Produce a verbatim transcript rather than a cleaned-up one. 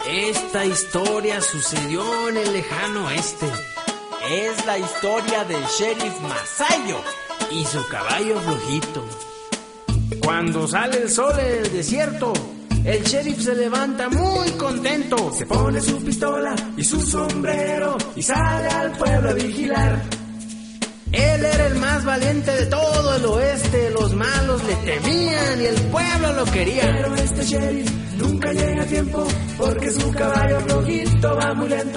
Esta historia sucedió en el lejano oeste. Es la historia del sheriff Masayo y su caballo flojito. Cuando sale el sol en el desierto, el sheriff se levanta muy contento. Se pone su pistola y su sombrero y sale al pueblo a vigilar. Él era el más valiente de todo el oeste. Los malos le temían y el pueblo lo quería. Pero este sheriff nunca llega a tiempo porque su caballo flojito va muy lento.